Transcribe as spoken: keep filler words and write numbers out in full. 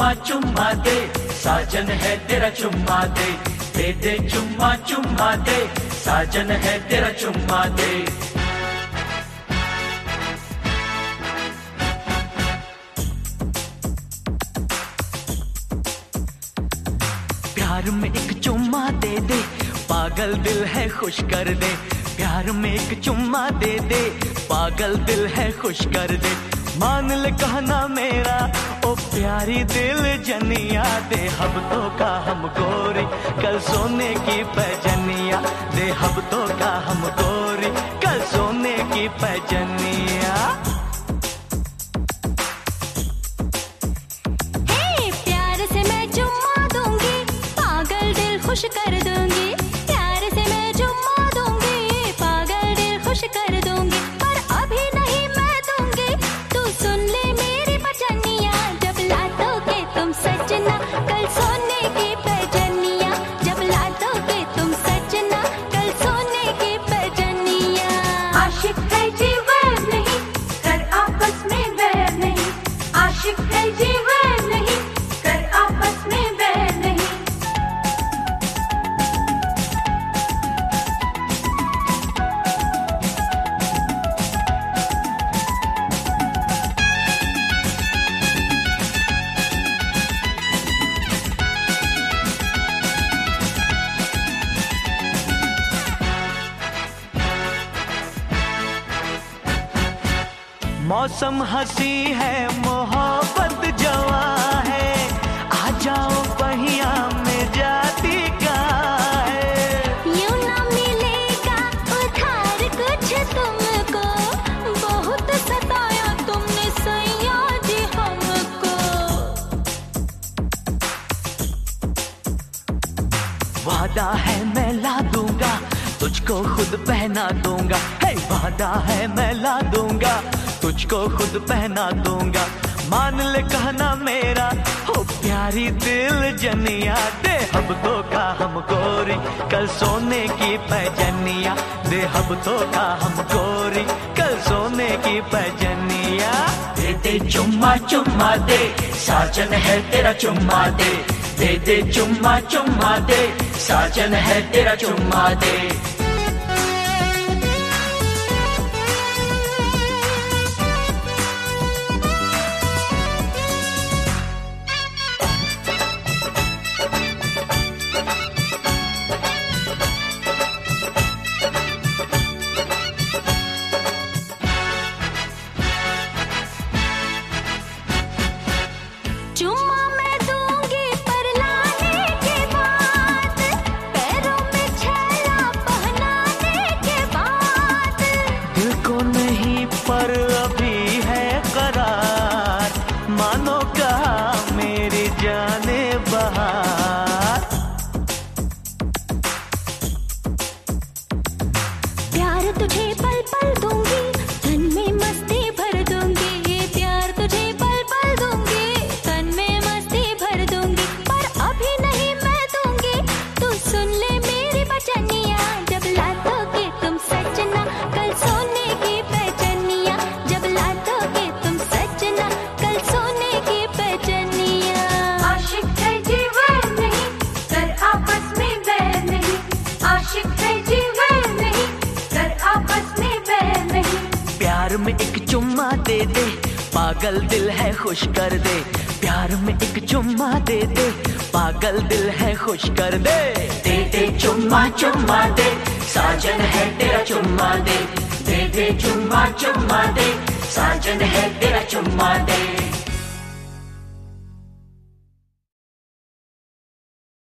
चुम्मा चुम्मा दे, साजन है तेरा चुम्मा दे, दे दे चुम्मा चुम्मा दे, साजन है तेरा चुम्मा दे। प्यार में एक चुम्मा दे दे, पागल दिल है खुश कर दे। प्यार में एक चुम्मा दे दे, पागल दिल है खुश कर दे। मान ले कहना मेरा ओ प्यारी दिल जनिया, दे हफ्तों का हम गोरी कल सोने की पैजनिया, दे हफ्तों का हम गोरी कल सोने की पैजनिया। खुश कर दूंगी, प्यार से मैं चुम्मा दूंगी, पागल दिल खुश कर दूंगी, पर अभी नहीं मैं दूंगी। तू सुन ले मेरी बचनिया, जब लातों के तुम सजना कल सोने की पैजनिया, जब लातों के तुम सजना कल सोने की पैजनिया। आशिक है जी वैर नहीं, कर आपस में वैर नहीं, आशिक है जी वैर नहीं, कर आपस में वैर नहीं। मौसम हंसी है, मोहब्बत जवा है, आ जाओ पहिया में जाती का है। यूं ना मिलेगा उधार कुछ तुमको, बहुत सताया तुमने सैया जी हमको। वादा है मैं ला दूंगा, तुझको खुद पहना दूंगा। हे वादा है मैं ला दूंगा, तुझको खुद पहना दूंगा। मान ले कहना मेरा हो प्यारी दिल जनिया, दे हफ्तों का हम गोरी कल सोने की पैजनिया, दे हफ्तों का हम गोरी कल सोने की पैजनिया। दे दे चुम्मा चुम्मा दे, साजन है तेरा चुम्मा दे, दे दे चुम्मा चुम्मा दे, साजन है तेरा चुम्मा दे। चुम्मा मैं दूंगी पर लाने के बाद, पैरों में छैला पहनाने के बाद। दिल को नहीं पर अभी है करार, मानो कहा मेरी जाने बहार। प्यार तुझे पल पल दूंगी, तन में मस्ती भर दूंगी, प्यार तुझे पल पल दूंगी, तन में मस्ती भर दूंगी, पर अभी नहीं मैं दूंगी। तू सुन ले मेरी बचनिया, जब लातों के तुम सजना कल सोने की पैजनिया, जब लातों के तुम सजना कल सोने की पैजनिया। आशिक है जी वैर नहीं, कर आपस में वैर नहीं, आशिक है जी वैर नहीं, कर आपस में वैर नहीं। प्यार में एक चुम्मा दे दे, पागल दिल है खुश कर दे। प्यार में एक चुम्मा दे दे, पागल दिल है खुश कर दे। दे दे चुम्मा चुम्मा दे, साजन है तेरा चुम्मा दे, दे दे चुम्मा चुम्मा दे, साजन है तेरा चुम्मा दे।